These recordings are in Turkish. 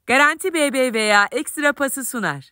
Garanti BBVA Ekstra Pas'ı sunar.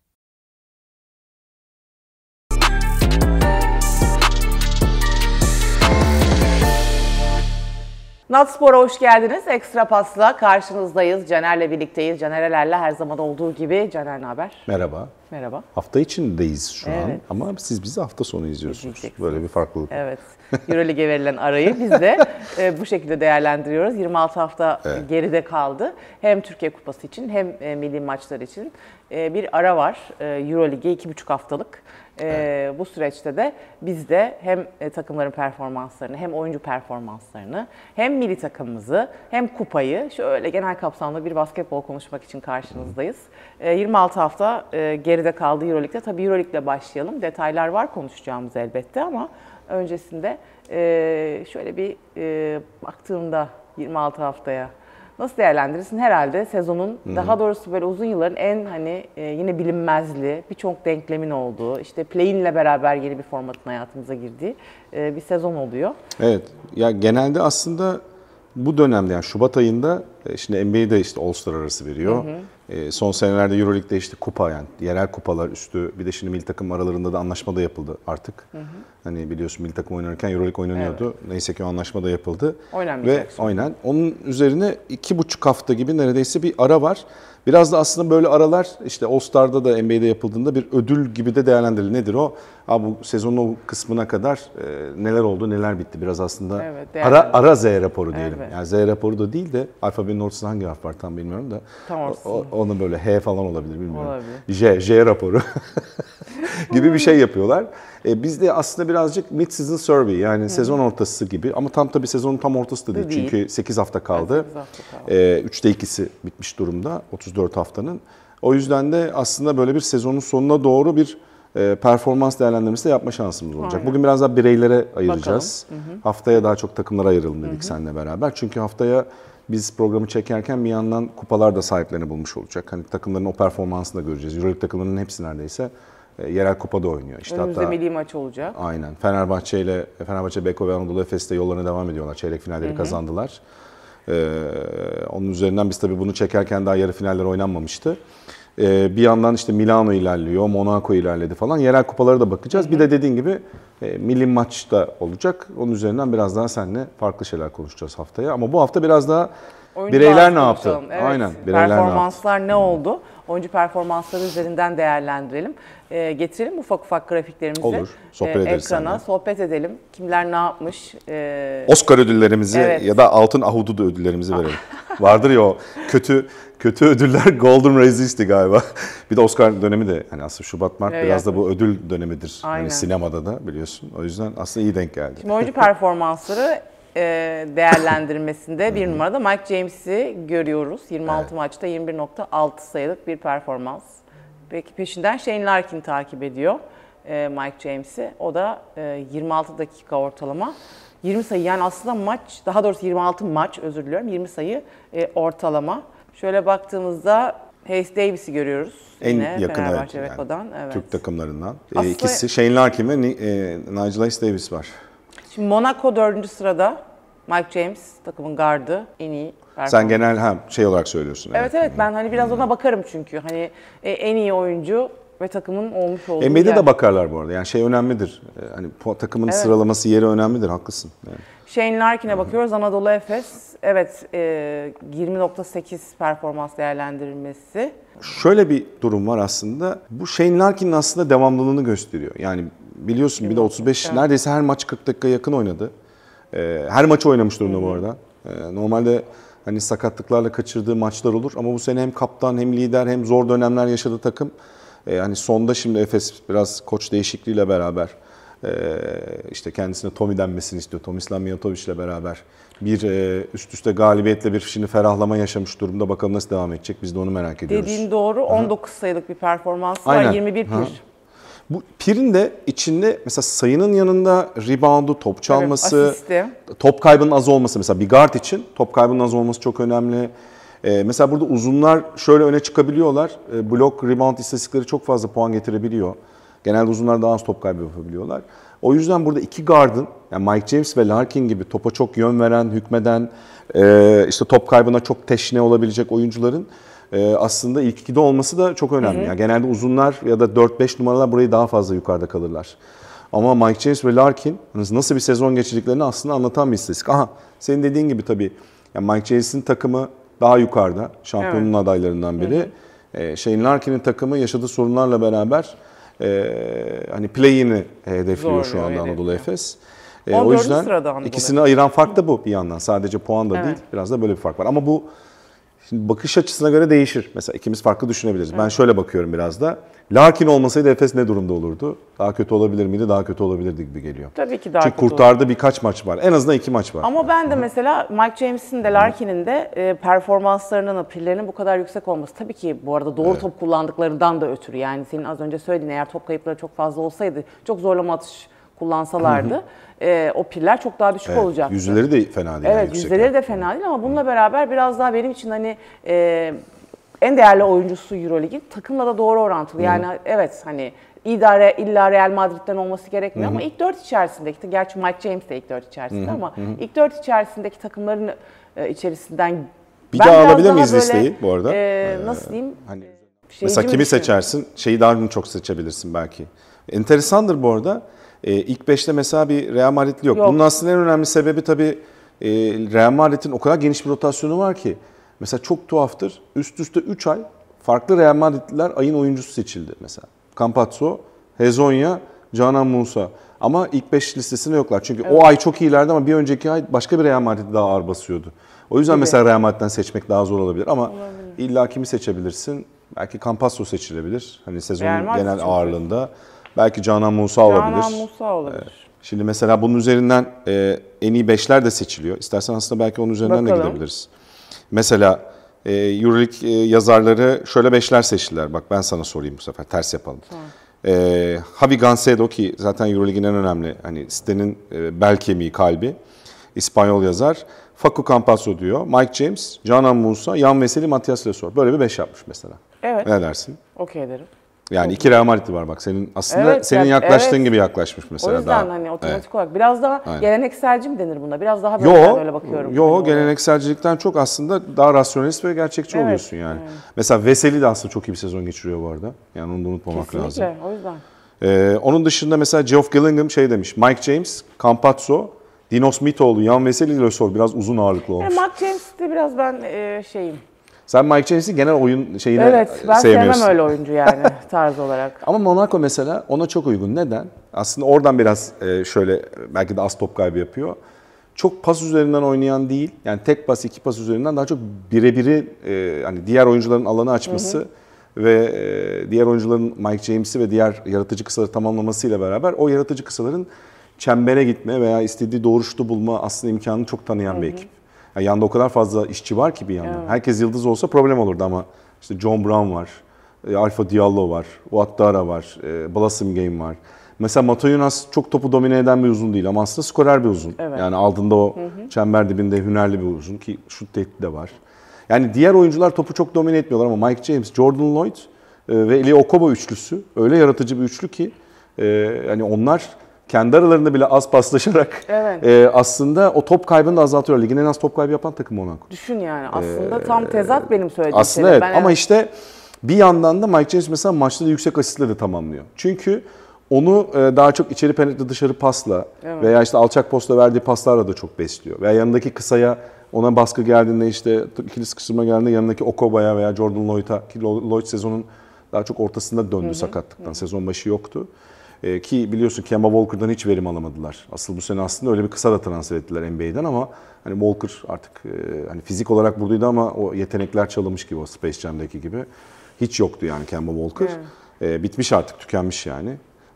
Natspor'a hoş geldiniz. Ekstra Pas'la karşınızdayız. Caner'le birlikteyiz. Caner Erer'le her zaman olduğu gibi. Caner ne haber? Merhaba. Merhaba. Hafta içindeyiz şu an ama siz bizi hafta sonu izliyorsunuz. Böyle bir farklılık. Evet. Euroleague'e verilen arayı biz de bu şekilde değerlendiriyoruz. 26 hafta geride kaldı. Hem Türkiye Kupası için hem milli maçlar için bir ara var. Euroleague'e 2,5 haftalık. Bu süreçte de biz de hem takımların performanslarını hem oyuncu performanslarını hem milli takımımızı hem kupayı şöyle genel kapsamlı bir basketbol konuşmak için karşınızdayız. 26 hafta geride kaldı Euroleague'de. Tabii Euroleague'le başlayalım. Detaylar var konuşacağımız elbette ama öncesinde şöyle bir baktığımda 26 haftaya nasıl değerlendirirsin? Herhalde sezonun daha doğrusu böyle uzun yılların en yine bilinmezliği, birçok denklemin olduğu, işte play-in'le beraber yeni bir formatın hayatımıza girdiği bir sezon oluyor. Evet. Ya genelde aslında bu dönemde yani Şubat ayında şimdi NBA'de işte All-Star arası veriyor. Son senelerde Euroleague'de işte kupa yani yerel kupalar üstü bir de şimdi milli takım aralarında da anlaşma da yapıldı artık. Hani biliyorsun milli takım oynarken Euroleague oynanıyordu. Evet. Neyse ki o anlaşma da yapıldı. Ve aynen onun üzerine 2,5 hafta gibi neredeyse bir ara var. Biraz da aslında böyle aralar işte All-Star'da da NBA'de yapıldığında bir ödül gibi de değerlendirilir. Nedir o? Bu sezonun o kısmına kadar neler oldu, neler bitti. Biraz aslında ara Z raporu diyelim. Evet. Yani Z raporu da değil de alfabenin ortasında hangi harf var tam bilmiyorum da. Onun böyle H falan olabilir bilmiyorum. Olabilir. J raporu gibi bir şey yapıyorlar. Biz de aslında birazcık mid-season survey yani sezon ortası gibi ama tabii sezonun tam ortası da değil. Çünkü 8 hafta kaldı. 3'te 2'si bitmiş durumda 34 haftanın. O yüzden de aslında böyle bir sezonun sonuna doğru bir performans değerlendirmesi de yapma şansımız olacak. Aynen. Bugün biraz daha bireylere ayıracağız. Haftaya daha çok takımlara ayıralım dedik seninle beraber. Çünkü haftaya biz programı çekerken bir yandan kupalar da sahiplerini bulmuş olacak. Hani takımların o performansını da göreceğiz. Euroleague takımlarının hepsi neredeyse yerel kupada oynuyor. İşte önümüzde milli maç olacak. Aynen. Fenerbahçe, Beko ve Anadolu Efes'te yollarına devam ediyorlar. Çeyrek finalleri kazandılar. Onun üzerinden biz tabii bunu çekerken daha yarı finaller oynanmamıştı. Bir yandan işte Milano ilerliyor, Monaco ilerledi falan. Yerel kupalara da bakacağız. Bir de dediğin gibi milli maç da olacak. Onun üzerinden biraz daha seninle farklı şeyler konuşacağız haftaya. Ama bu hafta biraz daha bireyler ne yaptı? Evet. Aynen. Performanslar ne oldu? Oyuncu performansları üzerinden değerlendirelim. Getirelim ufak grafiklerimizi. Olur. Sohbet ederiz ekrana. seninle. Sohbet edelim. Kimler ne yapmış? Oscar ödüllerimizi ya da Altın Ahududu ödüllerimizi verelim. Vardır ya o kötü ödüller Golden Razies'ti galiba. Bir de Oscar dönemi de hani aslında Şubat-Mart biraz da bu ödül dönemidir. Hani sinemada da biliyorsun. O yüzden aslında iyi denk geldi. Şimdi oyuncu performansları değerlendirmesinde bir numarada Mike James'i görüyoruz. 26 maçta 21.6 sayılık bir performans. Peki peşinden Shane Larkin takip ediyor Mike James'i. O da 26 dakika ortalama. 20 sayı yani aslında 20 sayı ortalama. Şöyle baktığımızda Hayes Davis'i görüyoruz. En yine yakın Fenerbahçe Beko'dan. Evet. Türk takımlarından. İkisi Shane Larkin ve Nigel Hayes Davis var. Şimdi Monaco 4. sırada. Mike James takımın gardı en iyi performans. Sen genel olarak söylüyorsun. Evet ben biraz ona bakarım çünkü en iyi oyuncu ve takımın olmuş olduğu NBA'de de bakarlar bu arada. Yani önemlidir. Hani takımın sıralaması yeri önemlidir. Haklısın. Yani. Shane Larkin'e bakıyoruz. Anadolu Efes. Evet 20.8 performans değerlendirilmesi. Şöyle bir durum var aslında. Bu Shane Larkin'in aslında devamlılığını gösteriyor. Yani biliyorsun bir de 35 neredeyse her maç 40 dakika yakın oynadı. Her maçı oynamış durumda bu arada. Normalde hani sakatlıklarla kaçırdığı maçlar olur ama bu sene hem kaptan hem lider hem zor dönemler yaşadı takım. Hani sonda şimdi Efes biraz koç değişikliğiyle beraber işte kendisine Tommy denmesini istiyor. Tomislav Mijatovic'le beraber bir üst üste galibiyetle bir şimdi ferahlama yaşamış durumda. Bakalım nasıl devam edecek biz de onu merak ediyoruz. Dediğin doğru. 19 sayılık bir performans var. 21 pir. Bu pirin de içinde mesela sayının yanında reboundu, top çalması, asisti, top kaybının az olması mesela bir guard için top kaybının az olması çok önemli. Mesela burada uzunlar şöyle öne çıkabiliyorlar. Blok, rebound istatistikleri çok fazla puan getirebiliyor. Genelde uzunlar daha az top kaybı yapabiliyorlar. O yüzden burada iki guard'ın yani Mike James ve Larkin gibi topa çok yön veren, hükmeden, işte top kaybına çok teşne olabilecek oyuncuların aslında ilk 2'de olması da çok önemli. Yani genelde uzunlar ya da 4-5 numaralar burayı daha fazla yukarıda kalırlar. Ama Mike James ve Larkin nasıl bir sezon geçirdiklerini aslında anlatan bir istatistik. Aha, senin dediğin gibi tabii yani Mike James'in takımı daha yukarıda. Şampiyonun adaylarından biri. Shane Larkin'in takımı yaşadığı sorunlarla beraber hani play-in'i hedefliyor şu anda Anadolu Efes. O yüzden ikisini ayıran fark da bu bir yandan. Sadece puan da değil, biraz da böyle bir fark var. Ama bu şimdi bakış açısına göre değişir. Mesela ikimiz farklı düşünebiliriz. Ben şöyle bakıyorum biraz da. Larkin olmasaydı Efes ne durumda olurdu? Daha kötü olabilir miydi? Daha kötü olabilirdi gibi geliyor. Tabii ki daha Çünkü kötü kurtardığı birkaç maç var. En azından 2 maç var. Ama ben de mesela Mike James'in de Larkin'in de performanslarının, pillerinin bu kadar yüksek olması tabii ki bu arada doğru top kullandıklarından da ötürü. Yani senin az önce söylediğin eğer top kayıpları çok fazla olsaydı, çok zorlama atış kullansalardı o piller çok daha düşük olacaktı. Yüzdeleri de fena değil. Evet, yüzdeleri de fena değil ama bununla beraber biraz daha benim için hani en değerli oyuncusu Euroleague'in takımla da doğru orantılı. Yani evet hani illa Real Madrid'den olması gerekmiyor ama ilk 4 içerisindeki, gerçi Mike James de ilk 4 içerisinde ama ilk 4 içerisindeki takımların içerisinden bir daha alabilir miyiz listeyi bu arada? Nasıl diyeyim? Hani mesela kimi seçersin? Şeyi daha çok seçebilirsin belki. Enteresandır bu arada. İlk 5'te mesela bir Real Madrid'li yok. Bunun aslında en önemli sebebi tabii Real Madrid'in o kadar geniş bir rotasyonu var ki. Mesela çok tuhaftır. Üst üste 3 ay farklı Real Madridliler ayın oyuncusu seçildi mesela. Campazzo, Hezonja, Canan Musa. Ama ilk 5 listesinde yoklar. Çünkü o ay çok iyilerdi ama bir önceki ay başka bir Real Madrid daha ağır basıyordu. O yüzden mesela Real Madrid'den seçmek daha zor olabilir. Ama illa kimi seçebilirsin? Belki Campazzo seçilebilir. Hani sezonun genel ağırlığında. Belki Canan Musa olabilir. Canan Musa olabilir. Şimdi mesela bunun üzerinden en iyi 5'ler de seçiliyor. İstersen aslında belki onun üzerinden de gidebiliriz. Mesela Euroleague yazarları şöyle 5'ler seçtiler. Bak ben sana sorayım bu sefer. Ters yapalım. Javi Gancedo ki zaten Euroleague'in en önemli hani sitenin bel kemiği, kalbi. İspanyol yazar. Facu Campazzo diyor. Mike James, Canan Musa, Jan Veseli, Matias Lesor. Böyle bir 5 yapmış mesela. Evet. Ne dersin? Okey derim. Yani 2 Real Madrid'i var bak. Senin aslında senin yaklaştığın gibi yaklaşmış mesela. O yüzden daha. Hani otomatik olarak biraz daha gelenekselci mi denir buna? Biraz daha böyle öyle bakıyorum. Yo, gelenekselcilikten çok aslında daha rasyonelist ve gerçekçi oluyorsun yani. Mesela Veseli de aslında çok iyi bir sezon geçiriyor bu arada. Yani onu da unutmamak lazım. Kesinlikle, o yüzden. Onun dışında mesela Geoff Gillingham şey demiş. Mike James, Campazzo, Dinos Mitoğlu, Jan Veseli, Lesor biraz uzun ağırlıklı olmuş. Mike James'te biraz ben şeyim. Sen Mike James'in genel oyun şeyini Evet, ben sevmiyorsun. sevmem öyle oyuncu yani tarz olarak. Ama Monaco mesela ona çok uygun. Neden? Aslında oradan biraz şöyle belki de az top kaybı yapıyor. Çok pas üzerinden oynayan değil. Yani tek pas, 2 pas üzerinden daha çok birebiri hani diğer oyuncuların alanı açması ve diğer oyuncuların Mike James'i ve diğer yaratıcı kısaları tamamlamasıyla beraber o yaratıcı kısaların çembere gitme veya istediği doğru şutu bulma aslında imkanını çok tanıyan bir ekip. Yani yanında o kadar fazla işçi var ki bir yandan. Evet. Herkes yıldız olsa problem olurdu ama işte John Brown var, Alpha Diallo var, Ouattara var, Blossom Game var. Mesela Matoyonas çok topu domine eden bir uzun değil ama aslında skorer bir uzun. Evet. Yani aldığında o çember dibinde hünerli bir uzun ki şut tehdidi de var. Yani diğer oyuncular topu çok domine etmiyorlar ama Mike James, Jordan Lloyd ve Elie Okobo üçlüsü öyle yaratıcı bir üçlü ki yani onlar kendi aralarında bile az paslaşarak aslında o top kaybını da azaltıyor. Ligin en az top kaybı yapan takım Monaco. Düşün yani aslında tam tezat benim söylediğim aslında şey. Evet ama işte bir yandan da Mike James mesela maçta da yüksek asistle de tamamlıyor. Çünkü onu daha çok içeri penetre dışarı pasla veya işte alçak posta verdiği paslarla da çok besliyor. Veya yanındaki kısaya ona baskı geldiğinde işte ikili sıkıştırma geldiğinde yanındaki Okoba'ya veya Jordan Lloyd'a ki Lloyd sezonun daha çok ortasında döndü sakatlıktan. Sezon başı yoktu. Ki biliyorsun Kemba Walker'dan hiç verim alamadılar. Asıl bu sene aslında öyle bir kısa da transfer ettiler NBA'den ama hani Walker artık hani fizik olarak buradaydı ama o yetenekler çalınmış gibi o Space Jam'daki gibi. Hiç yoktu yani Kemba Walker. Bitmiş artık, tükenmiş yani.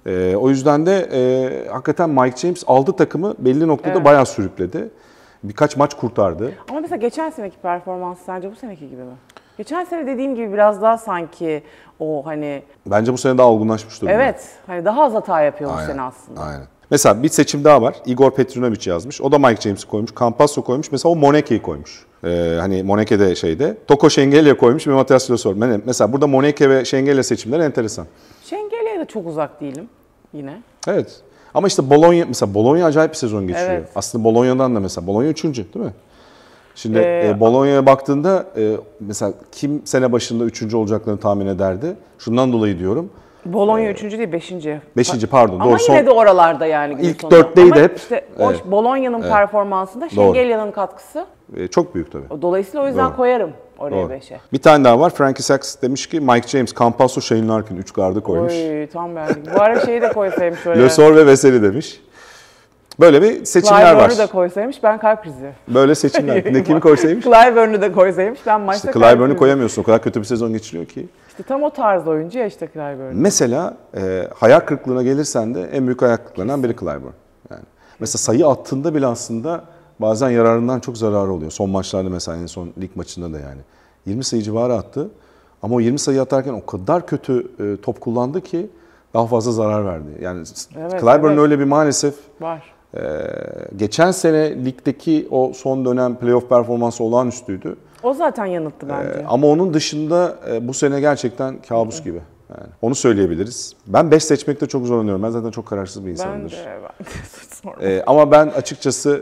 O yüzden de hakikaten Mike James aldı takımı belli noktada bayağı sürükledi. Birkaç maç kurtardı. Ama mesela geçen seneki performans sence bu seneki gibi mi? Geçen sene dediğim gibi biraz daha sanki o hani... Bence bu sene daha olgunlaşmış durumda. Evet. Hani daha az hata yapıyor bu sene aslında. Aynen. Mesela bir seçim daha var. Igor Petrinovic yazmış. O da Mike James'i koymuş. Campazzo koymuş. Mesela o Moneke'yi koymuş. Hani Moneke'de şeyde. Toko Şengelya koymuş ve Matias Lesor. Mesela burada Moneke ve Şengelya seçimleri enteresan. Şengelya'ya da çok uzak değilim yine. Evet. Ama işte Bologna, mesela Bologna acayip bir sezon geçiriyor. Evet. Aslında Bologna'dan da mesela. Bologna 3. değil mi? Şimdi Bologna'ya baktığında mesela kim sene başında 3. olacaklarını tahmin ederdi? Şundan dolayı diyorum. Bologna 3. değil 5. 5. pardon. Ama doğru. yine de oralarda yani. İlk 4'teydi Ama hep. işte o Bologna'nın performansında Şengelya'nın katkısı. Çok büyük tabii. Dolayısıyla o yüzden koyarım oraya Doğru. 5'e. Bir tane daha var. Frankie Sachs demiş ki Mike James, Campazzo, Shane Larkin 3 gardı koymuş. Oy tam beğendik. Bu ara şeyi de koysaymış şöyle. Le Sor ve Veseli demiş. Böyle bir seçimler var. Clyburn'u da koysaymış ben kalp krizi. Böyle seçimler. Ne kimi koysaymış? Clyburn'u da koysaymış ben maçta İşte kalp Clyburn'u krizi. koyamıyorsun. O kadar kötü bir sezon geçiriyor ki. İşte tam o tarz oyuncu ya işte Clyburn. Mesela hayal kırıklığına gelirsen de en büyük hayal kırıklarından biri Clyburn. Yani mesela sayı attığında bile aslında bazen yararından çok zararı oluyor. Son maçlarda mesela en son lig maçında da yani. 20 sayı civarı attı. Ama o 20 sayı atarken o kadar kötü top kullandı ki daha fazla zarar verdi. Yani Evet, Clyburn'un evet. öyle bir maalesef Var. geçen sene ligdeki o son dönem playoff performansı olağanüstüydü. O zaten yanıttı bence. Ama onun dışında bu sene gerçekten kabus gibi. Yani onu söyleyebiliriz. Ben 5 seçmekte çok zorlanıyorum. Ben zaten çok kararsız bir Ben insanımdır. de. Ama ben açıkçası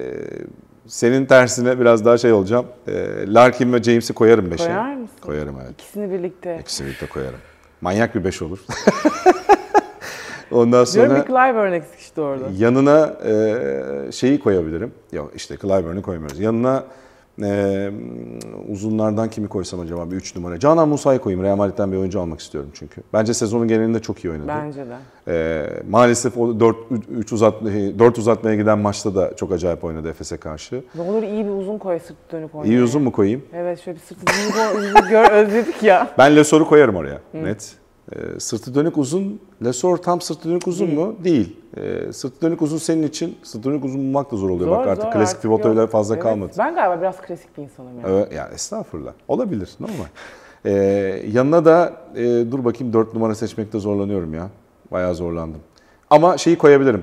senin tersine biraz daha şey olacağım. Larkin ve James'i koyarım 5'e. Koyar mısın? Koyarım evet. İkisini birlikte. İkisini birlikte koyarım. Manyak bir 5 olur. Ondan Diyorum sonra ki Clyburn eksik işte orada. yanına şeyi koyabilirim. Yok işte Clyburn'u koymuyoruz. Yanına uzunlardan kimi koysam acaba bir 3 numara. Canan Musa'yı koyayım. Real Madrid'den bir oyuncu almak istiyorum çünkü. Bence sezonun genelinde çok iyi oynadı. Bence de. Maalesef o 4 uzatmaya giden maçta da çok acayip oynadı Efes'e karşı. Ne olur iyi bir uzun koy sırtı dönük oynaya. İyi uzun mu koyayım? Evet şöyle bir sırtı dönük gör özledik ya. Ben Lesor'u koyarım oraya. Net. Sırtı dönük uzun. Lesor tam sırtı dönük uzun mu? Değil. Sırtı dönük uzun senin için. Sırtı dönük uzun bulmak da zor oluyor. Bak artık klasik pivot öyle fazla Evet. kalmadı. Ben galiba biraz klasik bir insanım yani. Evet, ya estağfurullah. Olabilir. Normal. Yanına da dur bakayım 4 numara seçmekte zorlanıyorum ya. Bayağı zorlandım. Ama şeyi koyabilirim.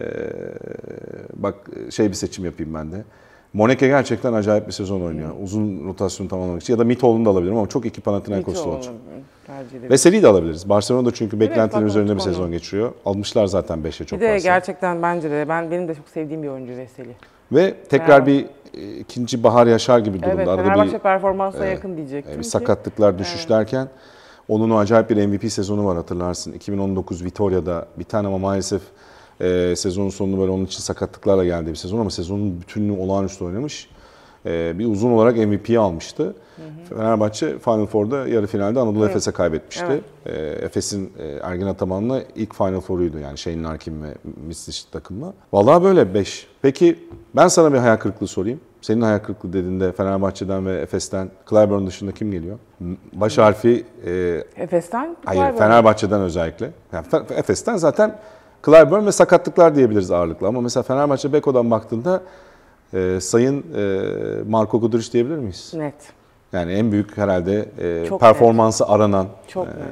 Bak bir seçim yapayım ben de. Moneke gerçekten acayip bir sezon oynuyor. Uzun rotasyonu tamamlamak için. Ya da Mitoğlu'nu da alabilirim ama çok iki Panathinaikos'ta olacak. Veseli'yi de alabiliriz. Barcelona'da çünkü beklentilerin üzerinde bir sezon geçiriyor. Almışlar zaten 5'e çok bir de fazla. gerçekten bence de benim de çok sevdiğim bir oyuncu Veseli. Ve tekrar bir ikinci bahar yaşar gibi durumda. Evet, Arada Fenerbahçe performansa yakın diyecektim bir ki. sakatlıklar, düşüş derken onun o acayip bir MVP sezonu var hatırlarsın. 2019 Vitoria'da bir tane ama maalesef sezonun sonunu böyle onun için sakatlıklarla geldiği bir sezon ama sezonun bütününü olağanüstü oynamış. Bir uzun olarak MVP'yi almıştı. Fenerbahçe Final Four'da yarı finalde Anadolu Efes'e kaybetmişti. Efes'in Ergin Ataman'la ilk Final Four'uydu yani Shane Larkin ve Mislic takımla. Vallahi böyle 5. Peki ben sana bir hayal kırıklığı sorayım. Senin hayal kırıklığı dediğinde Fenerbahçe'den ve Efes'ten Clyburn dışında kim geliyor? Baş harfi... Efes'ten? Hayır, Fenerbahçe'den özellikle. Yani Efes'ten zaten Clyburn ve sakatlıklar diyebiliriz ağırlıklı. Ama mesela Fenerbahçe Beko'dan baktığında Sayın Marko Guduric diyebilir miyiz? Net. Yani en büyük herhalde Çok performansı aranan. Çok net.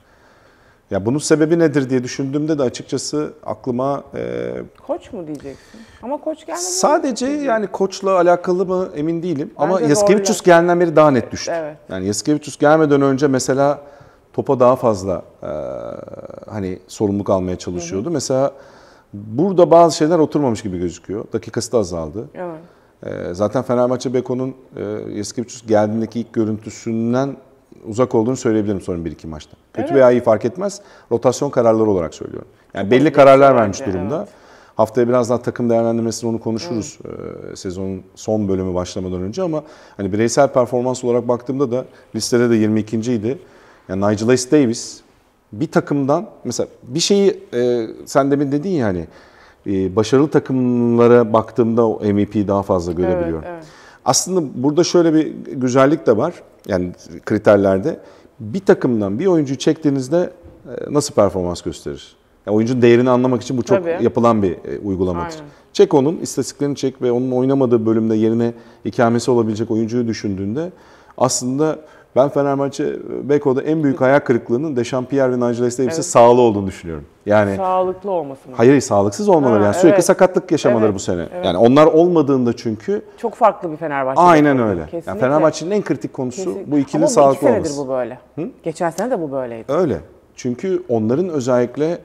Ya bunun sebebi nedir diye düşündüğümde de açıkçası aklıma Koç mu diyeceksin? Ama koç gelmedi. sadece yani koçla alakalı mı emin değilim. Ama Bence Yasikevicius zorlar. gelenden beri daha net düştü. Evet. Yani Yasikevicius gelmeden önce mesela topa daha fazla hani sorumluluk almaya çalışıyordu. Mesela burada bazı şeyler oturmamış gibi gözüküyor. Dakikası da azaldı. Evet. Zaten Fenerbahçe Beko'nun Yasikevicius geldiğindeki ilk görüntüsünden uzak olduğunu söyleyebilirim son 1-2 maçta. Kötü veya iyi fark etmez. Rotasyon kararları olarak söylüyorum. Yani belli kararlar vermiş durumda. Evet. Haftaya biraz daha takım değerlendirmesini onu konuşuruz sezonun son bölümü başlamadan önce ama hani bireysel performans olarak baktığımda da listede de 22. idi. Yani Nigel Hayes Davis bir takımdan mesela bir şeyi sen demin dedin ya hani başarılı takımlara baktığımda o MVP'yi daha fazla görebiliyorum. Evet, evet. Aslında burada şöyle bir güzellik de var. Yani kriterlerde bir takımdan bir oyuncuyu çektiğinizde nasıl performans gösterir? Yani oyuncunun değerini anlamak için bu çok yapılan bir uygulamadır. Aynen. Çek onun istatistiklerini çek ve onun oynamadığı bölümde yerine ikamesi olabilecek oyuncuyu düşündüğünde aslında ben Fenerbahçe Beko'da en büyük hayal kırıklığının Dechampierre ve Nigel Hayes Davis'e sağlı olduğunu düşünüyorum. Yani sağlıklı olması mı? Hayır, sağlıksız olmaları yani sürekli sakatlık yaşamaları bu sene. Evet. Yani onlar olmadığında çünkü çok farklı bir Fenerbahçe. Aynen öyle. Yani Fenerbahçe'nin en kritik konusu bu ikilinin sağlıklı olması. Ama 2 senedir bu böyle. Geçen sene de bu böyleydi. Öyle. Çünkü onların özellikle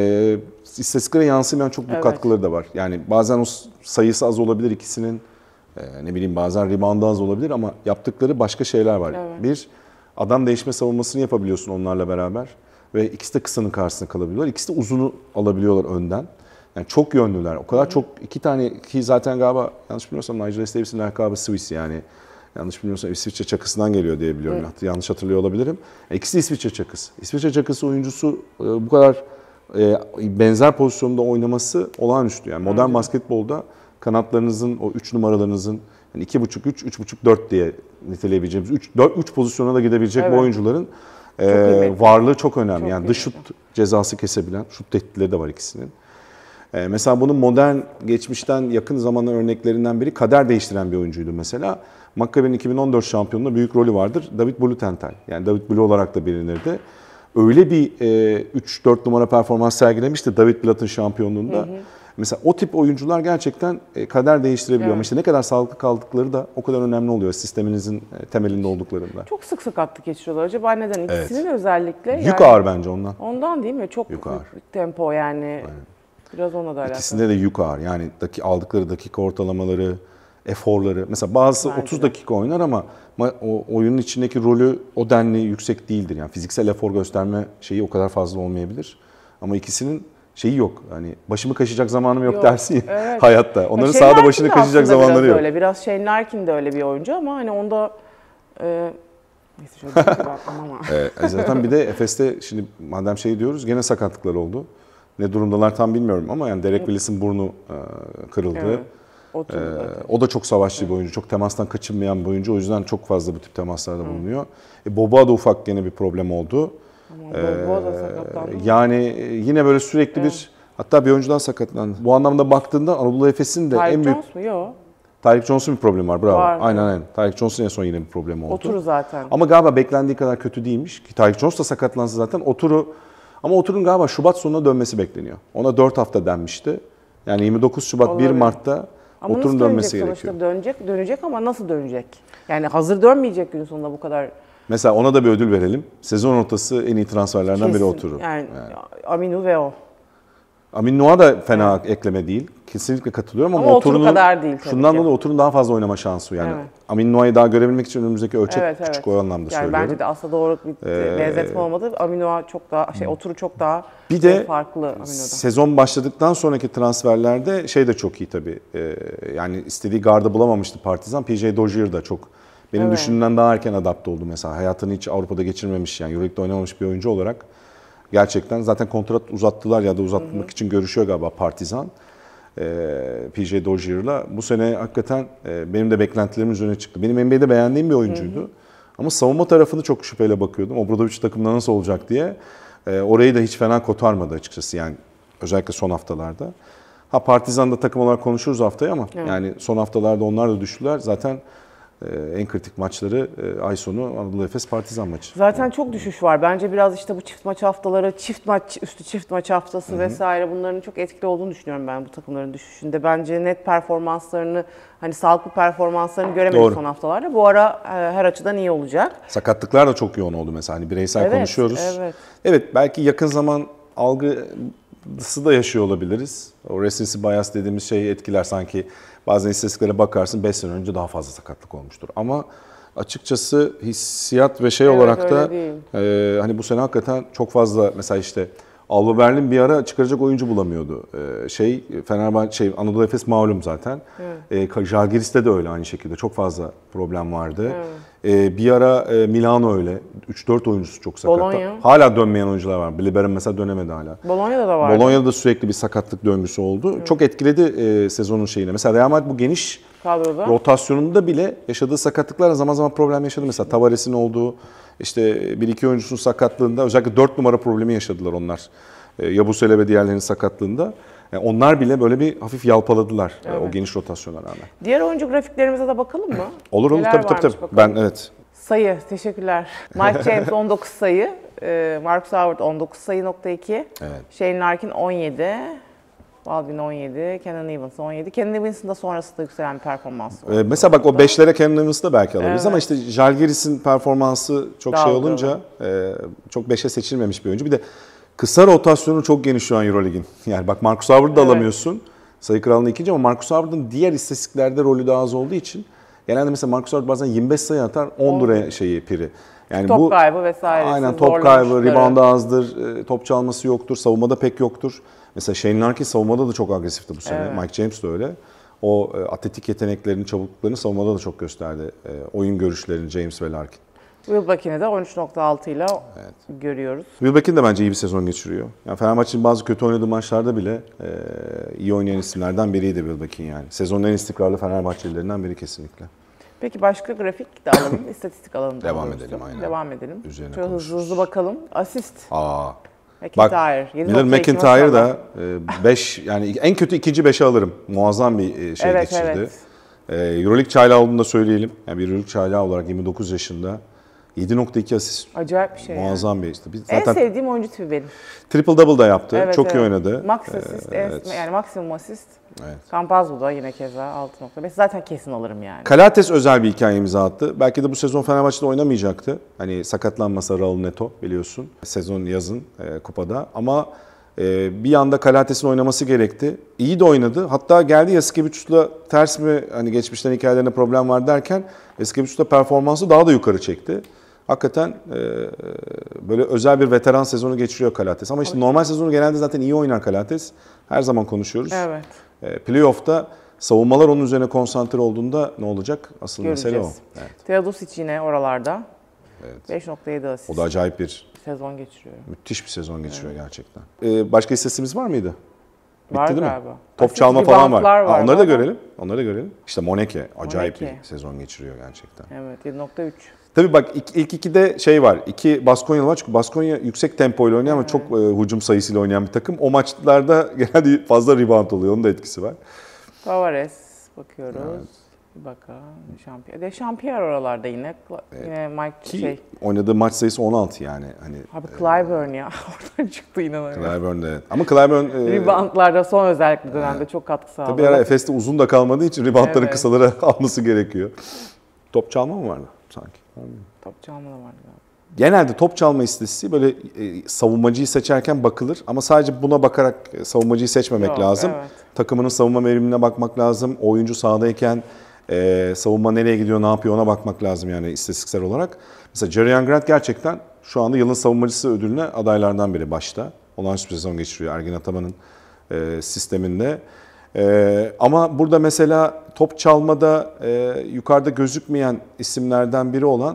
istatistiklere yansımayan çok büyük katkıları da var. Yani bazen o sayısı az olabilir ikisinin Ne bileyim bazen rebound az olabilir ama yaptıkları başka şeyler var. Evet. Bir, adam değişme savunmasını yapabiliyorsun onlarla beraber. Ve ikisi de kısanın karşısında kalabiliyorlar. İkisi de uzunu alabiliyorlar önden. Yani çok yönlüler. O kadar çok iki tane ki zaten galiba yanlış bilmiyorsam Nigel Davis'in lakabı Swiss yani. Yanlış bilmiyorsam İsviçre çakısından geliyor diye biliyorum. Hatta yanlış hatırlıyor olabilirim. İkisi de İsviçre çakısı. İsviçre çakısı oyuncusu bu kadar benzer pozisyonda oynaması olağanüstü. Yani modern basketbolda kanatlarınızın, o 3 numaralarınızın yani 2,5-3, 3,5-4 diye niteleyebileceğimiz 3 pozisyona da gidebilecek bu oyuncuların varlığı çok önemli. Çok yani dış şut cezası kesebilen, şut tehditleri de var ikisinin. Mesela bunun modern, geçmişten yakın zamanlar örneklerinden biri kader değiştiren bir oyuncuydu mesela. Maccabi'nin 2014 şampiyonluğunda büyük rolü vardır. David Blumenthal. Yani David Blue olarak da bilinirdi. Öyle bir 3-4 numara performans sergilemişti David Blatt'ın şampiyonluğunda. Mesela o tip oyuncular gerçekten kader değiştirebiliyor. Ama işte ne kadar sağlıklı kaldıkları da o kadar önemli oluyor sisteminizin temelinde olduklarında. Çok sık sakatlık geçiriyorlar. Acaba neden? İkisinin özellikle. Yük ağır bence ondan. Ondan değil mi? Çok yük ağır. Tempo yani. Aynen. Biraz ona da alakalı. İkisinde de yük ağır. Yani aldıkları dakika ortalamaları, eforları. Mesela bazısı bence 30 dakika oynar ama o oyunun içindeki rolü o denli yüksek değildir. Yani fiziksel efor gösterme şeyi o kadar fazla olmayabilir. Ama ikisinin şeyi yok. Hani başımı kaşıyacak zamanım yok dersin ya evet. Hayatta. Onların sahada başını kaşıyacak zamanları yok. Öyle. Biraz Shane Larkin de öyle bir oyuncu ama hani onda neyse şöyle bir ama. Zaten bir de Efes'te şimdi madem şey diyoruz gene sakatlıklar oldu. Ne durumdalar tam bilmiyorum ama yani Derek Willis'in burnu kırıldı. Evet. O da çok savaşçı bir oyuncu. Çok temastan kaçınmayan bir oyuncu. O yüzden çok fazla bu tip temaslarda bulunuyor. Boba da ufak gene bir problem oldu. Boba da sakatlandı. Yani yine böyle sürekli bir hatta bir oyuncu daha sakatlandı. Bu anlamda baktığında Anadolu Efes'in de en büyük... Jones mu? Yok. Tyreek Jones'un bir problemi var. Bravo. Var, aynen. Tyreek Jones'un en son yine bir problemi oldu. Oturu zaten. Ama galiba beklendiği kadar kötü değilmiş. Ki Tyreek Jones da sakatlansa zaten Otur'un galiba Şubat sonuna dönmesi bekleniyor. Ona 4 hafta denmişti. Yani 29 Şubat olabilir. 1 Mart'ta ama Otur'un dönmesi gerekiyor. Dönecek ama nasıl dönecek? Yani hazır dönmeyecek gün sonunda bu kadar. Mesela ona da bir ödül verelim. Sezon ortası en iyi transferlerden kesin. Biri Otur'u. Yani Aminu ve o. Amin Noah da fena ekleme değil. Kesinlikle katılıyorum ama Otur'un kadar değil tabii şundan dolayı Otur'un daha fazla oynama şansı. Yani Amin Noah'yı daha görebilmek için önümüzdeki ölçek küçük o anlamda söylüyorum. Bence de aslında doğru bir benzetme olmadı. Amin Noah çok daha Otur'u çok daha bir de farklı Amino'dan. Sezon başladıktan sonraki transferlerde şey de çok iyi tabii. Yani istediği gardı bulamamıştı Partizan. PJ Dozier da çok benim düşündüğümden daha erken adapte oldu mesela. Hayatını hiç Avrupa'da geçirmemiş yani Euroleague'de oynamamış bir oyuncu olarak. Gerçekten zaten kontrat uzattılar ya da uzatmak için görüşüyor galiba Partizan. PJ Dozier'la. Bu sene hakikaten benim de beklentilerimin üzerine çıktı. Benim NBA'de beğendiğim bir oyuncuydu. Ama savunma tarafını çok şüpheyle bakıyordum. Obradovic takımda nasıl olacak diye. Orayı da hiç fena kotarmadı açıkçası yani özellikle son haftalarda. Partizan'da takım olarak konuşuruz haftaya ama yani son haftalarda onlar da düştüler. Zaten en kritik maçları ay sonu Anadolu Efes Partizan maçı. Zaten çok düşüş var. Bence biraz işte bu çift maç haftaları, çift maç üstü çift maç haftası vesaire bunların çok etkili olduğunu düşünüyorum ben bu takımların düşüşünde. Bence net performanslarını, hani sağlıklı performanslarını göremedik son haftalarda. Bu ara her açıdan iyi olacak. Sakatlıklar da çok yoğun oldu mesela. Hani bireysel konuşuyoruz. Evet, belki yakın zaman algısı da yaşıyor olabiliriz. O recency bias dediğimiz şeyi etkiler sanki. Bazen istatistiklere bakarsın 5 sene önce daha fazla sakatlık olmuştur. Ama açıkçası hissiyat ve olarak da hani bu sene hakikaten çok fazla mesela işte Alba Berlin bir ara çıkaracak oyuncu bulamıyordu. Fenerbahçe Anadolu Efes malum zaten. Žalgiris'te de öyle aynı şekilde çok fazla problem vardı. Bir ara Milano öyle. 3-4 oyuncusu çok sakat. Hala dönmeyen oyuncular var. Liber'in mesela dönemedi hala. Bolonya'da da vardı. Bolonya'da sürekli bir sakatlık döngüsü oldu. Çok etkiledi sezonun şeyine. Mesela Real Madrid bu geniş kadroda rotasyonunda bile yaşadığı sakatlıklarla zaman zaman problem yaşadı. Mesela Tavares'in olduğu işte 1-2 oyuncusunun sakatlığında özellikle 4 numara problemi yaşadılar onlar. Yabusele ve diğerlerinin sakatlığında. Yani onlar bile böyle bir hafif yalpaladılar o geniş rotasyona rağmen. Diğer oyuncu grafiklerimize de bakalım mı? Olur tabii. Ben Sayı, teşekkürler. Mike James 19 sayı, Marcus Howard 19 sayı.2, Shane Larkin 17, Baldwin 17, Kenan Evans 17. Kenan Evans'ın da sonrasında yükselen bir performans var. Mesela bak o 5'lere Kenan Evans'ı da belki alabiliriz ama işte Žalgiris'in performansı çok olunca çok 5'e seçilmemiş bir oyuncu. Bir de kısa rotasyonu çok geniş şu an Euroleague'in. Yani bak Marcus Howard'ı da alamıyorsun. sayı krallığı ikinci ama Marcus Howard'ın diğer istatistiklerde rolü daha az olduğu için genelde mesela Marcus Howard bazen 25 sayı atar 10 lira piri. Yani top kaybı vesaire. Aynen top kaybı, reboundu azdır, top çalması yoktur, savunmada pek yoktur. Mesela Shane Larkin savunmada da çok agresifti bu sene. Evet. Mike James de öyle. O atletik yeteneklerini, çabukluklarını savunmada da çok gösterdi. Oyun görüşlerini James ve Larkin. Wilbeck'ini de 13.6 ile görüyoruz. Wilbeck'in de bence iyi bir sezon geçiriyor. Yani Fenerbahçe'nin bazı kötü oynadığı maçlarda bile iyi oynayan isimlerden biriydi Wilbeck'in yani. Sezonun en istikrarlı Fenerbahçelilerinden biri kesinlikle. Peki başka grafik de alalım, istatistik alalım. Devam edelim aynen. Devam edelim. Üzerine şöyle hızlı bakalım. Asist. McIntyre. Miller McIntyre da 5 yani en kötü ikinci 5'e alırım. Muazzam bir geçirdi. Evet. Euroleague çaylağı olduğunu da söyleyelim. Yani bir Euroleague çaylağı olarak 29 yaşında 7.2 asist. Acayip bir şey. Muazzam bir işte. En sevdiğim oyuncu tipi benim. Triple double da yaptı. Çok iyi oynadı. Max asist, yani maksimum asist. Evet. Campazzo da yine keza 6.5. Zaten kesin alırım yani. Calates özel bir hikaye imza attı. Belki de bu sezon Fenerbahçe'de oynamayacaktı. Hani sakatlanmasa Raul Neto biliyorsun. Sezon yazın kupada. Ama bir anda Calates'in oynaması gerekti. İyi de oynadı. Hatta geldi Yasikevicius'la ters mi hani geçmişten hikayelerinde problem var derken Yasikevicius'la performansı daha da yukarı çekti. Hakikaten böyle özel bir veteran sezonu geçiriyor Calates. Ama işte normal sezonu genelde zaten iyi oynar Calates. Her zaman konuşuyoruz. Evet. Playoff'ta savunmalar onun üzerine konsantre olduğunda ne olacak? Asıl mesele o. Evet. Teodosic yine oralarda. Evet. 5.7 asist. O da acayip bir sezon geçiriyor. Müthiş bir sezon geçiriyor gerçekten. Başka istatistiğimiz var mıydı? Var Bitti galiba. Değil mi? Top çalma falan var. Onları da görelim. görelim. İşte Moneke acayip bir sezon geçiriyor gerçekten. Evet 7.3. Tabii bak ilk ikide var. 2 Baskonya'lı var. Çünkü Baskonya yüksek tempoyla oynayan ama çok hücum sayısıyla oynayan bir takım. O maçlarda genelde fazla rebound oluyor. Onun da etkisi var. Tavares bakıyoruz. Evet. Bir bakalım. Jean-Pierre oralarda yine. Yine Mike oynadığı maç sayısı 16 yani. Hani abi Clyburn ya. Oradan çıktı inanamıyorum. Clyburn evet. Ama Clyburn reboundlarda son özellikle dönemde çok katkı sağladı. Tabii Efes'te uzun da kalmadığı için reboundların kısalara alması gerekiyor. Top çalma mı vardı sanki? Top çalma da vardı. Genelde top çalma istatistiği böyle savunmacıyı seçerken bakılır ama sadece buna bakarak savunmacıyı seçmemek lazım. Evet. Takımının savunma verimine bakmak lazım. Oyuncu sahadayken savunma nereye gidiyor, ne yapıyor ona bakmak lazım yani istatistiksel olarak. Mesela Jerian Grant gerçekten şu anda yılın savunmacısı ödülüne adaylardan biri başta. Olağanüstü bir sezon geçiriyor Ergin Ataman'ın sisteminde. Ama burada mesela top çalmada yukarıda gözükmeyen isimlerden biri olan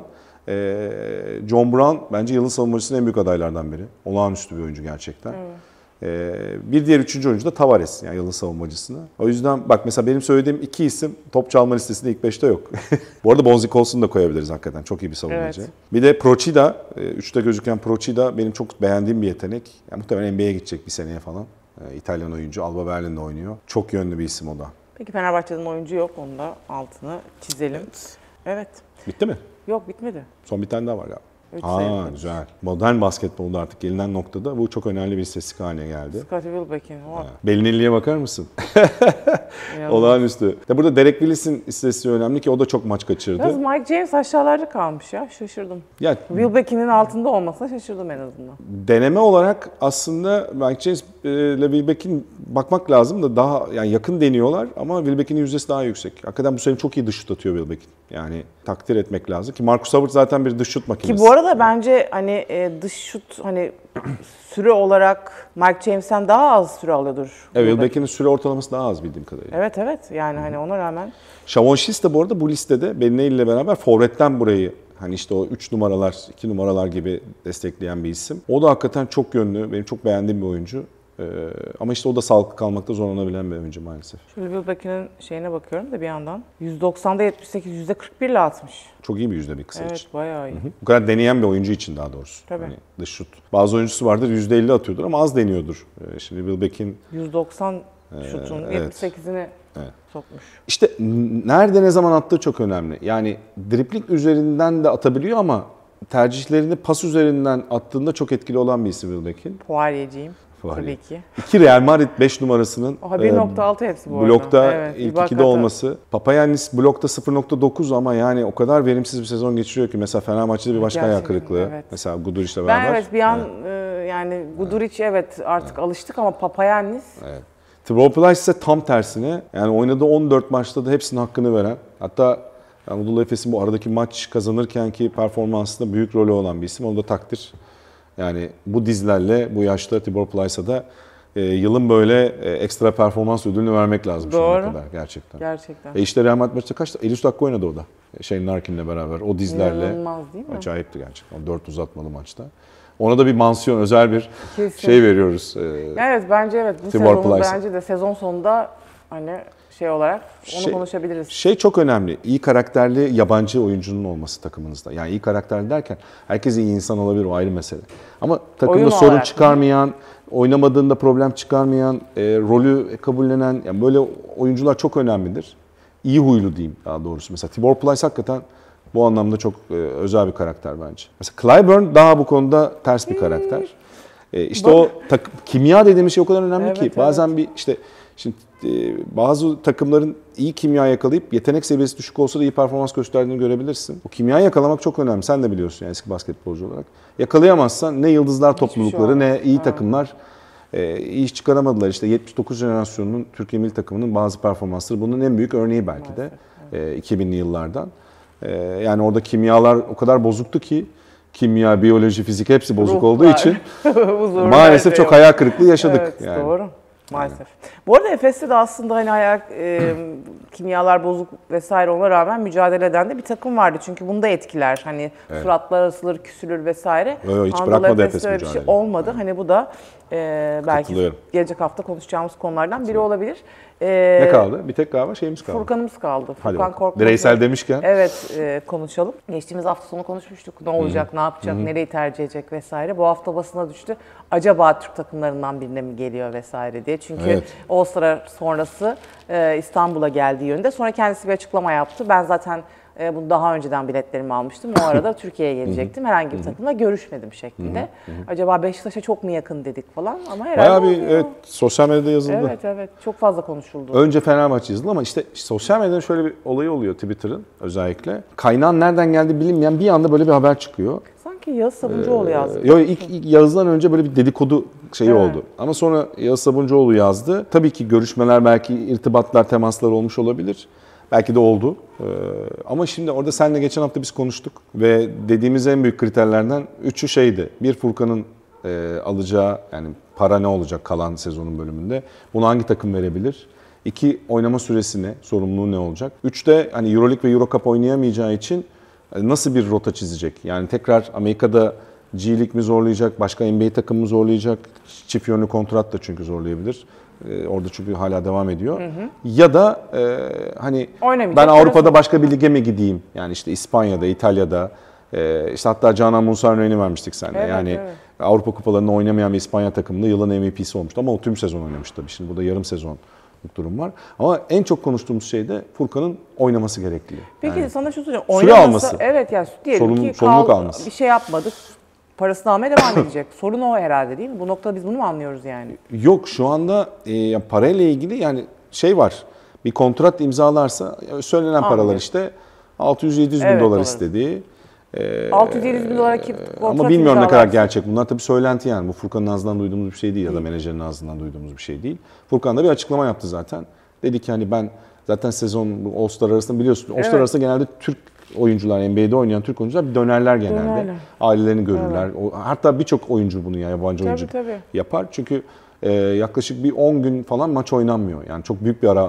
John Brown bence yılın savunmacısının en büyük adaylardan biri. Olağanüstü bir oyuncu gerçekten. Evet. Bir diğer üçüncü oyuncu da Tavares yani yılın savunmacısına. O yüzden bak mesela benim söylediğim 2 isim top çalma listesinde ilk 5'te yok. Bu arada Bonzi Colson'u da koyabiliriz hakikaten. Çok iyi bir savunmacı. Evet. Bir de Procida, 3'te gözüken Procida benim çok beğendiğim bir yetenek. Yani muhtemelen NBA'ye gidecek bir seneye falan. İtalyan oyuncu, Alba Berlin'de oynuyor. Çok yönlü bir isim o da. Peki Fenerbahçe'den oyuncu yok. Onu da altını çizelim. Evet. Bitti mi? Yok bitmedi. Son bir tane daha var ya. Güzel. Modern basketbolda artık gelinen noktada bu çok önemli bir istatistik haline geldi. Scottie Wilbeck'in. Belinelli'ye bakar mısın? Olağanüstü. Burada Derek Willis'in istatistiği önemli ki o da çok maç kaçırdı. Biraz Mike James aşağılarda kalmış ya. Şaşırdım. Wilbeck'in altında olmasına şaşırdım en azından. Deneme olarak aslında Mike James ile Wilbeck'in bakmak lazım da daha yani yakın deniyorlar ama Wilbeck'in yüzdesi daha yüksek. Hakikaten bu sene çok iyi dış şut atıyor Wilbeck'in. Yani takdir etmek lazım ki Marcus Howard zaten bir dış şut makinesi. Ki bu arada bence hani dış şut hani süre olarak Mike James'ten daha az süre alıyordur. Evet, Wilbeck'in süre ortalaması daha az bildiğim kadarıyla. Evet yani hani ona rağmen. Shavon Shields de bu arada bu listede Belinelli ile beraber forvetten burayı hani işte o 3 numaralar, 2 numaralar gibi destekleyen bir isim. O da hakikaten çok yönlü, benim çok beğendiğim bir oyuncu. Ama işte o da sağlıklı kalmakta zorlanabilen bir oyuncu maalesef. Şimdi Wilbeck'in şeyine bakıyorum da bir yandan. 190'da 78, %41 ile atmış. Çok iyi bir yüzde bir kısa için. Evet bayağı iyi. Hı-hı. Bu kadar deneyen bir oyuncu için daha doğrusu. Tabii. Hani dış şut. Bazı oyuncusu vardır %50 atıyordur ama az deniyordur. Şimdi Wilbeck'in 190 şutun 78'ini sokmuş. İşte nerede ne zaman attığı çok önemli. Yani dribling üzerinden de atabiliyor ama tercihlerini pas üzerinden attığında çok etkili olan bir isim Wilbeck'in. Poirier'ciyim. Tabii ki. 2 Real Madrid 5 numarasının 1.6 hepsi bu arada. Blokta ilk 2'de olması. Papayannis blokta 0.9 ama yani o kadar verimsiz bir sezon geçiriyor ki mesela Fenerbahçe'de bir başka ayak kırıklığı. Evet. Mesela Guduric'le beraber. Ben bir an yani Guduric artık alıştık ama Papayannis. Evet. Tibor Plyce ise tam tersine, yani oynadığı 14 maçta da hepsinin hakkını veren, hatta Anadolu Efes'in bu aradaki maç kazanırkenki performansında büyük rolü olan bir isim. Onu da takdir. Yani bu dizlerle bu yaşta Tibor Plyce'a da yılın böyle ekstra performans ödülünü vermek lazım şu ana kadar gerçekten. Gerçekten. İşte Real Madrid maçta kaçta? 53 dakika oynadı o da. Shane Larkin'le beraber o dizlerle. İnanılmaz değil mi? Acayipti gerçekten. O 4 uzatmalı maçta. Ona da bir mansiyon, özel bir Kesin. şey veriyoruz. Evet, bence evet. Bu Tibor sezonun Plyce. bence de sezon sonunda hani şey olarak onu konuşabiliriz. Şey çok önemli. İyi karakterli yabancı oyuncunun olması takımınızda. Yani iyi karakterli derken herkes iyi insan olabilir, o ayrı mesele. Ama takımda Oyun sorun olarak çıkarmayan, oynamadığında problem çıkarmayan, rolü kabullenen, yani böyle oyuncular çok önemlidir. İyi huylu diyeyim daha doğrusu. Mesela Tibor Plyce hakikaten bu anlamda çok özel bir karakter bence. Mesela Clyburn daha bu konuda ters bir karakter. İşte o kimya dediğimiz şey o kadar önemli ki. Evet, bazen bir işte şimdi bazı takımların iyi kimya yakalayıp yetenek seviyesi düşük olsa da iyi performans gösterdiğini görebilirsin. O kimyayı yakalamak çok önemli. Sen de biliyorsun yani eski basketbolcu olarak. Yakalayamazsan ne yıldızlar toplulukları ne iyi takımlar iyi iş çıkaramadılar. İşte 79 jenerasyonunun Türkiye milli takımının bazı performansları bunun en büyük örneği belki de 2000'li yıllardan. Yani orada kimyalar o kadar bozuktu ki kimya, biyoloji, fizik hepsi bozuk olduğu için maalesef çok hayal kırıklığı yaşadık. Evet, yani. Doğru. Maalesef. Bu arada Efes'te de aslında hani kimyalar bozuk vesaire ona rağmen mücadele eden de bir takım vardı. Çünkü bunu da etkiler. Hani suratlar asılır, küsülür vesaire. Hiç bırakmadı Efes öyle bir şey mücadele. olmadı. Hani bu da belki gelecek hafta konuşacağımız konulardan biri olabilir. Ne kaldı? Bir tek galiba şeyimiz kaldı. Furkan'ımız kaldı. Hadi Furkan Korkmaz. bireysel demişken. Evet, konuşalım. Geçtiğimiz hafta sonu konuşmuştuk. Ne olacak, ne yapacak, nereyi tercih edecek vesaire. Bu hafta basına düştü. Acaba Türk takımlarından birine mi geliyor vesaire diye. Çünkü All-Star sonrası İstanbul'a geldiği yönde. Sonra kendisi bir açıklama yaptı. Ben zaten bunu daha önceden biletlerimi almıştım. O arada Türkiye'ye gelecektim. Herhangi bir takımla görüşmedim şeklinde. Acaba Beşiktaş'a çok mu yakın dedik falan ama herhalde Bayağı bir sosyal medyada yazıldı. Evet çok fazla konuşuldu. Önce Fenerbahçe yazıldı ama işte sosyal medyada şöyle bir olayı oluyor Twitter'ın özellikle. Kaynağın nereden geldiği bilinmeyen bir anda böyle bir haber çıkıyor. Sanki Yağız Sabuncuoğlu yazdı. Yok ilk Yağız'dan önce böyle bir dedikodu şeyi oldu. Ama sonra Yağız Sabuncuoğlu yazdı. Tabii ki görüşmeler, belki irtibatlar, temaslar olmuş olabilir. Belki de oldu. Ama şimdi orada seninle geçen hafta biz konuştuk. Ve dediğimiz en büyük kriterlerden 3'ü şeydi. Bir, Furkan'ın alacağı yani para ne olacak kalan sezonun bölümünde. Bunu hangi takım verebilir? 2, oynama süresi ne? Sorumluluğu ne olacak? 3 de hani Euroleague ve Eurocup oynayamayacağı için nasıl bir rota çizecek? Yani tekrar Amerika'da G League mi zorlayacak? Başka NBA takımı mı zorlayacak? Çift yönlü kontrat da çünkü zorlayabilir. Orada çünkü hala devam ediyor. Ya da hani ben Avrupa'da başka bir lige mi gideyim? Yani işte İspanya'da, İtalya'da, işte hatta Canan Musa örneğini vermiştik seninle. Yani Avrupa kupalarında oynamayan bir İspanya takımında yılın MVP'si olmuştu ama o tüm sezon oynamış tabii. Şimdi burada yarım sezon durum var. Ama en çok konuştuğumuz şey de Furkan'ın oynaması gerektiği. Peki yani, sana şu soracağım. Süre alması. Evet yani diyelim ki sorumluluk alması. Bir şey yapmadık. Parasını almaya devam edecek. Sorun o herhalde değil mi? Bu noktada biz bunu mu anlıyoruz yani? Yok şu anda parayla ilgili yani şey var. Bir kontrat imzalarsa söylenen paralar işte 600-700 bin dolar istediği. 600-700 bin dolara kontrat ama bilmiyorum ne kadar gerçek. Bunlar tabii söylenti yani. Bu Furkan'ın ağzından duyduğumuz bir şey değil ya da menajerin ağzından duyduğumuz bir şey değil. Furkan da bir açıklama yaptı zaten. Dedi ki hani ben zaten sezon All-Star arasında biliyorsun. All-Star arasında genelde Türk oyuncular, NBA'de oynayan Türk oyuncular bir dönerler genelde. Ailelerini görürler. Hatta birçok oyuncu bunu ya yabancı oyuncu yapar. Çünkü yaklaşık bir 10 gün falan maç oynanmıyor. Yani çok büyük bir ara.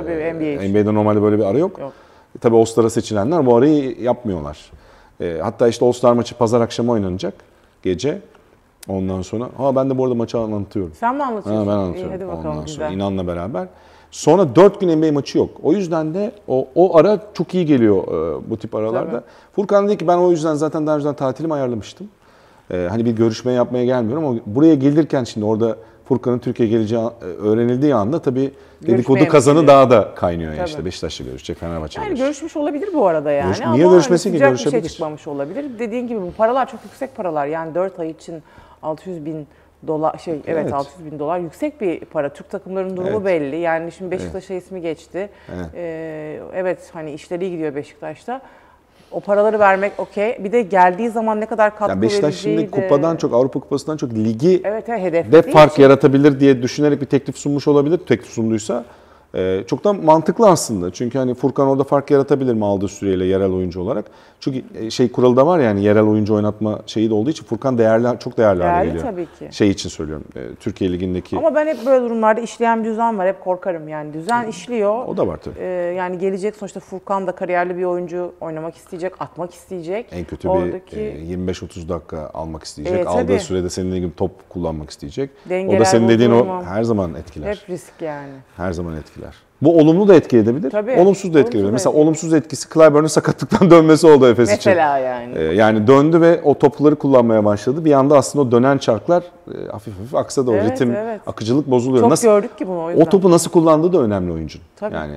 NBA'de normalde böyle bir ara yok. Tabii All-Star'a seçilenler bu arayı yapmıyorlar. Hatta işte All-Star maçı pazar akşamı oynanacak gece. Ondan sonra ben de bu arada maçı anlatıyorum. Sen mi anlatıyorsun? Ben anlatıyorum. Hadi bakalım. Ondan sonra İnan'la beraber. Sonra 4 gün NBA maçı yok. O yüzden de o ara çok iyi geliyor bu tip aralarda. Tabii. Furkan dedi ki ben o yüzden zaten daha önceden tatilimi ayarlamıştım. Hani bir görüşme yapmaya gelmiyorum ama buraya gelirken şimdi orada Furkan'ın Türkiye'ye geleceği öğrenildiği anda tabii dedikodu kazanı daha da kaynıyor yani işte Beşiktaş'la görüşecek, Fenerbahçe'yle görüşecek. Görüşmüş olabilir bu arada yani. Niye görüşmesin ki? Görüşebilir. Bir şey çıkmamış olabilir. Dediğin gibi bu paralar çok yüksek paralar. Yani 4 ay için 600 bin dolar 600 bin dolar yüksek bir para. Türk takımlarının durumu belli. Yani şimdi Beşiktaş'a ismi geçti. Evet hani işleri iyi gidiyor Beşiktaş'ta. O paraları vermek okey. Bir de geldiği zaman ne kadar katkı Yani Beşiktaş vereceği şimdi kupadan çok, Avrupa Kupası'ndan çok ligi evet, hedef de fark yaratabilir diye düşünerek bir teklif sunmuş olabilir. Teklif sunduysa çok da mantıklı aslında. Çünkü hani Furkan orada fark yaratabilir mi aldığı süreyle yerel oyuncu olarak? Çünkü kuralı da var yani yerel oyuncu oynatma şeyi de olduğu için Furkan çok değerli hale geliyor. Tabii ki. Şey için söylüyorum. Türkiye Ligi'ndeki. Ama ben hep böyle durumlarda işleyen bir düzen var. Hep korkarım yani. Düzen işliyor. O da var tabii. Yani gelecek sonuçta Furkan da kariyerli bir oyuncu oynamak isteyecek, atmak isteyecek. En kötü oradaki... bir 25-30 dakika almak isteyecek. Tabii. Aldığı sürede senin dediğin gibi top kullanmak isteyecek. Dengeler O da senin dediğin bozulma. her zaman etkiler. Hep risk yani. Her zaman etkiler. Bu olumlu da etki edebilir, Tabii, olumsuz da etki edebilir. Mesela edebilir. olumsuz etkisi Clyburn'un sakatlıktan dönmesi oldu Efes için. Mesela yani. Yani döndü ve o topları kullanmaya başladı. Bir anda aslında o dönen çarklar hafif hafif aksadı. O Evet, ritim, evet. akıcılık bozuluyor. Çok nasıl, gördük ki bunu o yüzden. o topu nasıl kullandığı da önemli oyuncunun. Tabii. Yani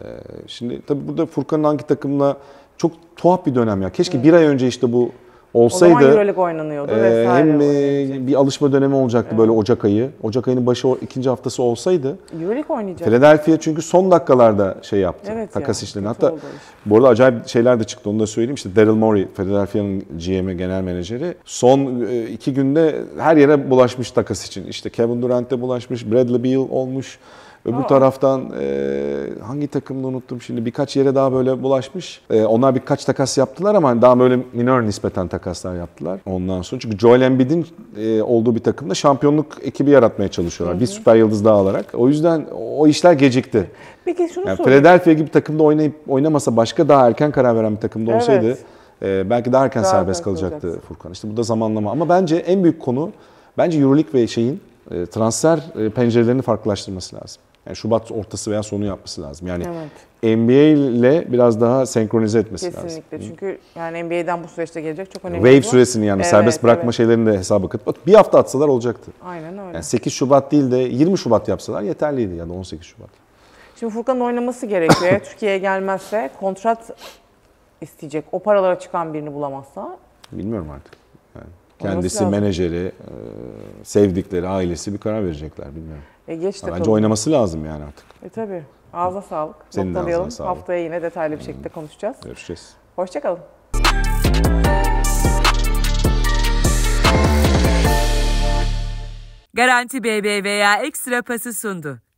şimdi tabii burada Furkan'ın hangi takımla çok tuhaf bir dönem ya. Keşke bir ay önce işte bu olsaydı. O zaman Euroleague oynanıyordu vesaire. Hem bir alışma dönemi olacaktı böyle Ocak ayı. Ocak ayının başı ikinci haftası olsaydı. Euroleague oynayacak. Philadelphia çünkü son dakikalarda şey yaptı. Evet takas ya, işlerini. kötü Hatta oldu o iş. bu arada acayip şeyler de çıktı onu da söyleyeyim. İşte Daryl Morey, Philadelphia'nın GM'i, genel menajeri. Son 2 günde her yere bulaşmış takas için. İşte Kevin Durant'e bulaşmış, Bradley Beal olmuş. Öbür taraftan hangi takımda unuttum şimdi birkaç yere daha böyle bulaşmış. Onlar birkaç takas yaptılar ama daha böyle minor nispeten takaslar yaptılar. Ondan sonra çünkü Joel Embiid'in olduğu bir takımda şampiyonluk ekibi yaratmaya çalışıyorlar. Bir süper yıldız daha alarak. O yüzden o işler gecikti. Peki şunu Yani sorayım. Philadelphia gibi takımda oynamasa başka daha erken karar veren bir takımda olsaydı belki daha erken serbest kalacaktı Furkan. İşte bu da zamanlama. Ama bence en büyük konu bence EuroLeague ve transfer pencerelerini farklılaştırması lazım. Yani Şubat ortası veya sonu yapması lazım. Yani NBA ile biraz daha senkronize etmesi lazım. Kesinlikle. Çünkü yani NBA'den bu süreçte gelecek çok önemli. Wave süresini yani serbest bırakma şeylerini de hesaba katıp bir hafta atsalar olacaktı. Aynen öyle. Yani 8 Şubat değil de 20 Şubat yapsalar yeterliydi ya da 18 Şubat. Şimdi Furkan'ın oynaması gerekiyor. Türkiye'ye gelmezse kontrat isteyecek. O paralara çıkan birini bulamazsa. Bilmiyorum artık. Yani Oynaması kendisi, lazım. menajeri, sevdikleri, ailesi bir karar verecekler bilmiyorum. Geç de Bence kalın. oynaması lazım yani artık. Tabii. Ağza sağlık. Senin de Noktalayalım. ağzına sağlık. Haftaya yine detaylı bir şekilde konuşacağız. Görüşeceğiz. Hoşça kalın. Garanti BBVA Ekstra Pası sundu.